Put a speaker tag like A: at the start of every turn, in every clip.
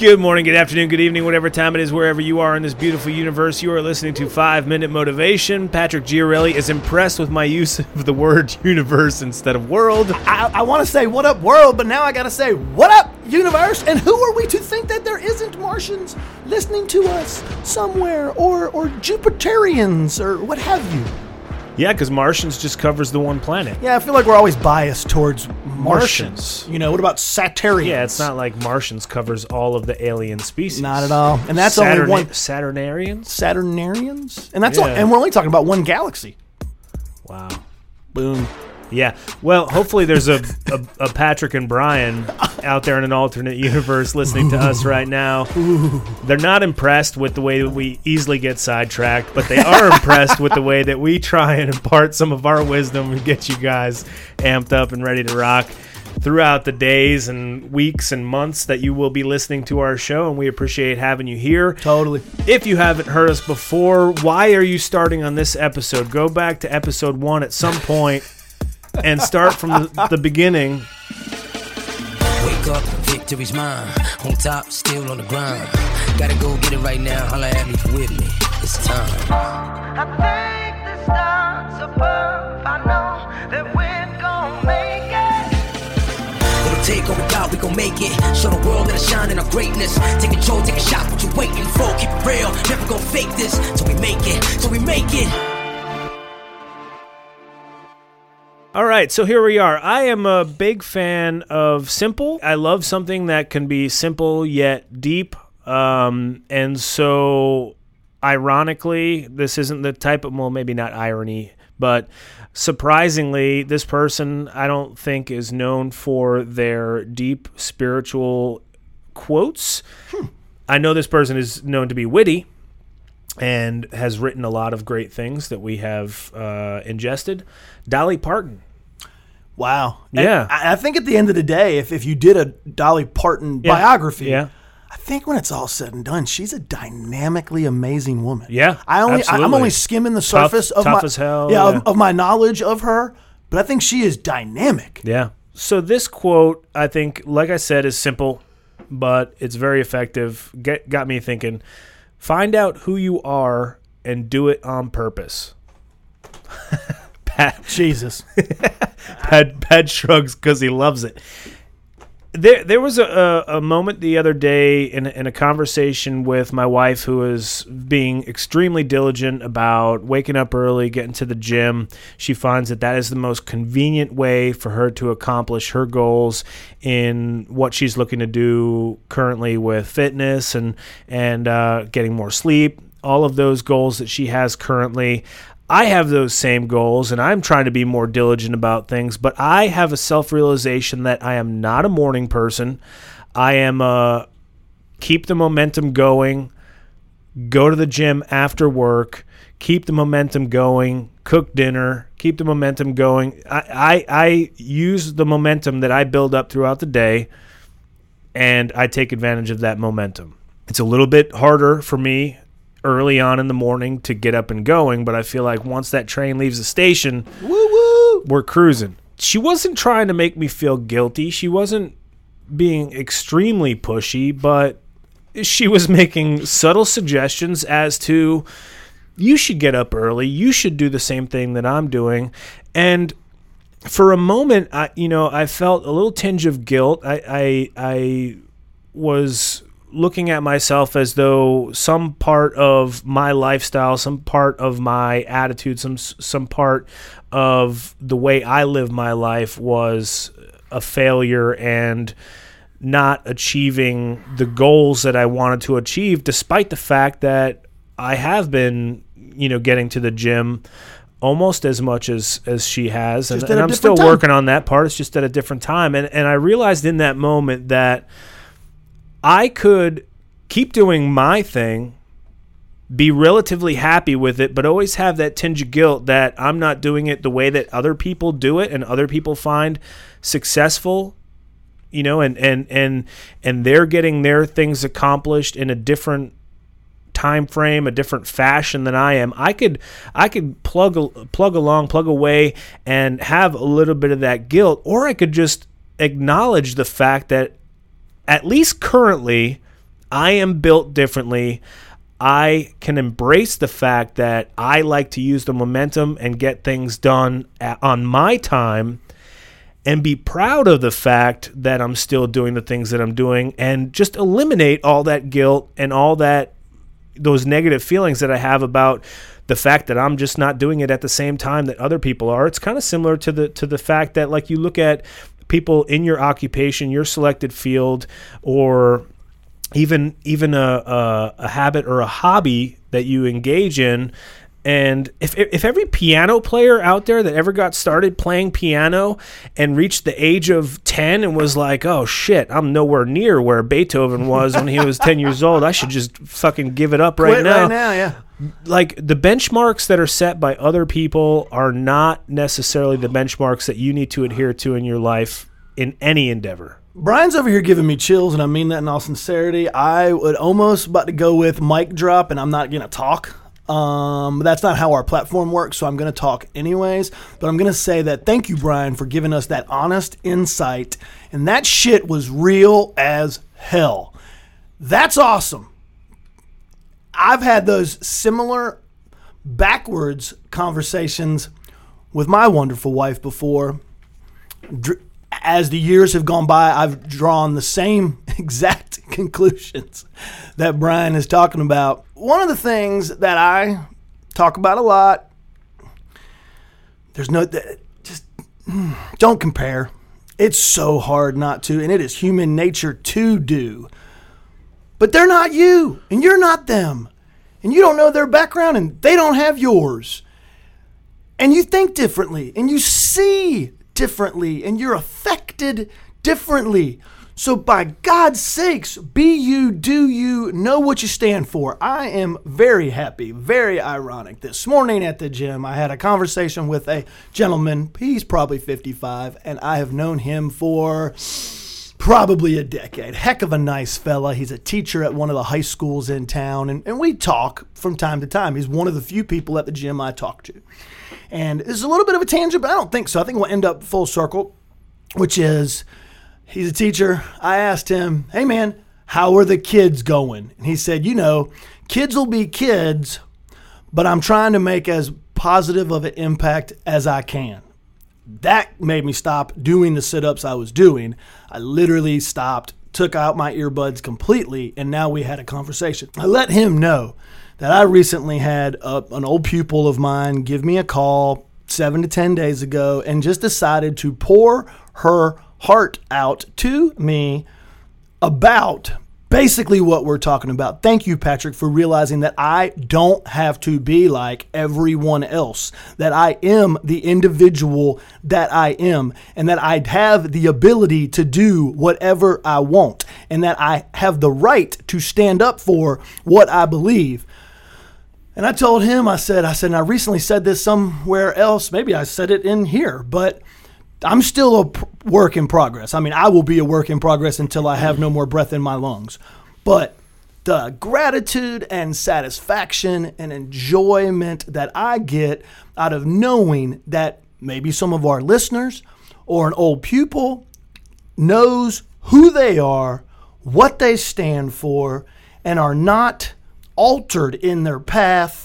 A: Good morning, good afternoon, good evening, whatever time it is, wherever you are in this beautiful universe. You are listening to 5 Minute Motivation. Patrick Giorelli is impressed with my use of the word universe instead of world.
B: I want to say, what up, world, but now I got to say, what up, universe? And who are we to think that there isn't Martians listening to us somewhere, or Jupiterians, or what have you?
A: Yeah, because Martians just covers the one planet.
B: Yeah, I feel like we're always biased towards Martians. You know, what about Saturnians?
A: Yeah, it's not like Martians covers all of the alien species.
B: Not at all. And that's only one.
A: Saturnarians?
B: Saturnarians? And that's and we're only talking about one galaxy.
A: Wow.
B: Boom.
A: Yeah. Well, hopefully there's a Patrick and Brian out there in an alternate universe listening to us right now. They're not impressed with the way that we easily get sidetracked, but they are impressed with the way that we try and impart some of our wisdom and get you guys amped up and ready to rock throughout the days and weeks and months that you will be listening to our show, and we appreciate having you here.
B: Totally.
A: If you haven't heard us before, why are you starting on this episode? Go back to episode 1 at some point and start from the beginning.
C: Wake up, victory's mine. On top, still on the grind. Gotta go get it right now. Holla at me with me. It's time.
D: I think the stars above. I know that we're gonna make it.
C: It'll take all we got, we gon' make it. Show the world that I shine in our greatness. Take control, take a shot, what you waiting for? Keep it real, never gon' fake this. Till we make it, till we make it.
A: All right, so here we are. I am a big fan of simple. I love something that can be simple yet deep. And so, ironically, this isn't the type of, well, maybe not irony, but surprisingly, this person I don't think is known for their deep spiritual quotes. I know this person is known to be witty and has written a lot of great things that we have ingested. Dolly Parton.
B: Wow.
A: Yeah.
B: And I think at the end of the day, if you did a Dolly Parton biography,
A: I
B: think when it's all said and done, she's a dynamically amazing woman.
A: Yeah,
B: I'm
A: absolutely.
B: only skimming the surface of
A: tough
B: my
A: as hell,
B: of my knowledge of her, but I think she is dynamic.
A: Yeah. So this quote, I think, like I said, is simple, but it's very effective. Got me thinking. Find out who you are and do it on purpose. Pat,
B: Jesus.
A: Pat shrugs because he loves it. There was a moment the other day in a conversation with my wife, who was being extremely diligent about waking up early, getting to the gym. She finds that is the most convenient way for her to accomplish her goals in what she's looking to do currently with fitness and getting more sleep, all of those goals that she has currently. I have those same goals, and I'm trying to be more diligent about things, but I have a self-realization that I am not a morning person. I am keep the momentum going, go to the gym after work, keep the momentum going, cook dinner, keep the momentum going. I use the momentum that I build up throughout the day, and I take advantage of that momentum. It's a little bit harder for me early on in the morning to get up and going, but I feel like once that train leaves the station, we're cruising. She wasn't trying to make me feel guilty. She wasn't being extremely pushy, but she was making subtle suggestions as to, you should get up early. You should do the same thing that I'm doing. And for a moment, I felt a little tinge of guilt. I was looking at myself as though some part of my lifestyle, some part of my attitude, some part of the way I live my life was a failure and not achieving the goals that I wanted to achieve, despite the fact that I have been, getting to the gym almost as much as she has. And I'm still working on that part. It's just at a different time. And I realized in that moment that I could keep doing my thing, be relatively happy with it, but always have that tinge of guilt that I'm not doing it the way that other people do it and other people find successful, and they're getting their things accomplished in a different time frame, a different fashion than I am. I could plug away and have a little bit of that guilt, or I could just acknowledge the fact that at least currently I am built differently. I can embrace the fact that I like to use the momentum and get things done on my time, and be proud of the fact that I'm still doing the things that I'm doing, and just eliminate all that guilt and all those negative feelings that I have about the fact that I'm just not doing it at the same time that other people are. It's kind of similar to the fact that, like, you look at people in your occupation, your selected field, or even a habit or a hobby that you engage in. And if every piano player out there that ever got started playing piano and reached the age of 10 and was like, oh shit, I'm nowhere near where Beethoven was when he was 10 years old, I should just fucking give it up right now.
B: Yeah.
A: Like, the benchmarks that are set by other people are not necessarily the benchmarks that you need to adhere to in your life in any endeavor.
B: Brian's over here giving me chills, and I mean that in all sincerity. I would almost about to go with mic drop, and I'm not going to talk. That's not how our platform works, so I'm going to talk anyways. But I'm going to say that thank you, Brian, for giving us that honest insight. And that shit was real as hell. That's awesome. I've had those similar backwards conversations with my wonderful wife before. As the years have gone by, I've drawn the same exact conclusions that Brian is talking about. One of the things that I talk about a lot, just don't compare. It's so hard not to, and it is human nature to do. But they're not you, and you're not them. And you don't know their background, and they don't have yours. And you think differently, and you see differently, and you're affected differently. So by God's sakes, be you, do you, know what you stand for. I am very happy, very ironic. This morning at the gym, I had a conversation with a gentleman. He's probably 55, and I have known him for probably a decade. Heck of a nice fella. He's a teacher at one of the high schools in town, and we talk from time to time. He's one of the few people at the gym I talk to. And this is a little bit of a tangent, but I don't think so. I think we'll end up full circle, which is, he's a teacher. I asked him, hey man, how are the kids going? And he said, kids will be kids, but I'm trying to make as positive of an impact as I can. That made me stop doing the sit-ups I was doing. I literally stopped, took out my earbuds completely, and now we had a conversation. I let him know that I recently had an old pupil of mine give me a call 7 to 10 days ago and just decided to pour her heart out to me about basically what we're talking about. Thank you, Patrick, for realizing that I don't have to be like everyone else, that I am the individual that I am, and that I have the ability to do whatever I want, and that I have the right to stand up for what I believe. And I told him, I said, and I recently said this somewhere else, maybe I said it in here, but I'm still a work in progress. I mean, I will be a work in progress until I have no more breath in my lungs. But the gratitude and satisfaction and enjoyment that I get out of knowing that maybe some of our listeners or an old pupil knows who they are, what they stand for, and are not altered in their path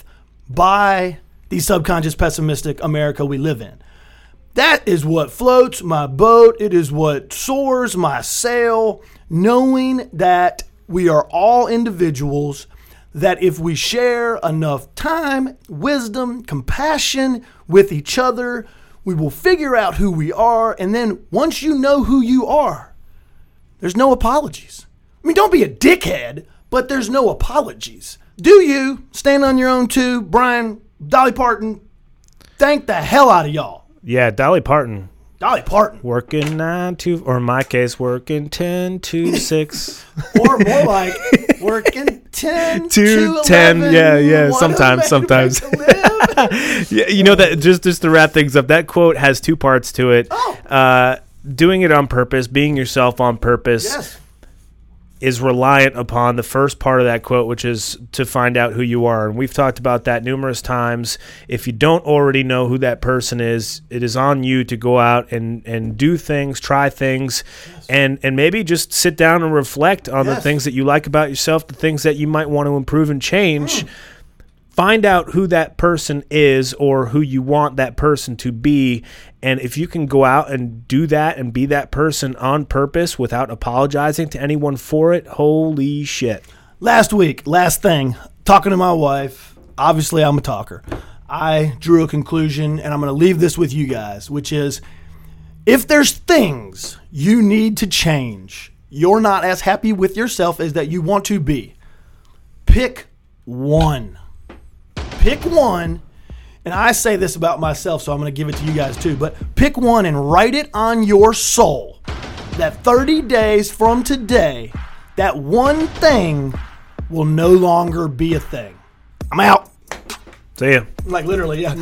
B: by the subconscious pessimistic America we live in. That is what floats my boat. It is what soars my sail, knowing that we are all individuals, that if we share enough time, wisdom, compassion with each other, we will figure out who we are. And then once you know who you are, there's no apologies. I mean, don't be a dickhead, but there's no apologies. Do you stand on your own too? Brian, Dolly Parton, thank the hell out of y'all.
A: Yeah, Dolly Parton.
B: Dolly Parton.
A: Working 9 to, or in my case, working 10 to 6.
B: Or more like working 10 to
A: 10.
B: 11.
A: Yeah.
B: What
A: Sometimes. Yeah, that just to wrap things up, that quote has 2 parts to it.
B: Oh.
A: Doing it on purpose, being yourself on purpose.
B: Yes.
A: is reliant upon the first part of that quote, which is to find out who you are. And we've talked about that numerous times. If you don't already know who that person is, it is on you to go out and do things, try things, and maybe just sit down and reflect on the things that you like about yourself, the things that you might want to improve and change. Find out who that person is or who you want that person to be. And if you can go out and do that and be that person on purpose without apologizing to anyone for it, holy shit.
B: Last thing, talking to my wife, obviously I'm a talker. I drew a conclusion, and I'm going to leave this with you guys, which is if there's things you need to change, you're not as happy with yourself as that you want to be, pick one. Pick one, and I say this about myself, so I'm going to give it to you guys too, but pick one and write it on your soul that 30 days from today, that one thing will no longer be a thing. I'm out.
A: See ya.
B: Like literally, yeah.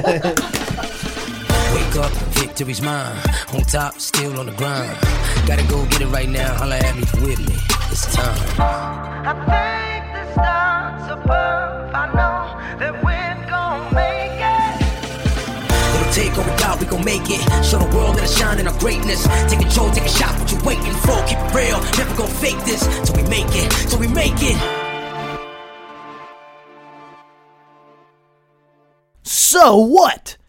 C: Wake up, victory's mine. On top, still on the grind. Gotta go get it right now. Holla at me with me. It's time.
D: I thank the stars above. I know that we're gonna make it.
C: It'll take over doubt, we gon' make it. Show the world that I shine in our greatness. Take control, take a shot, what you waiting for? Keep it real, never gon' fake this. Till we make it, till we make it.
B: So what?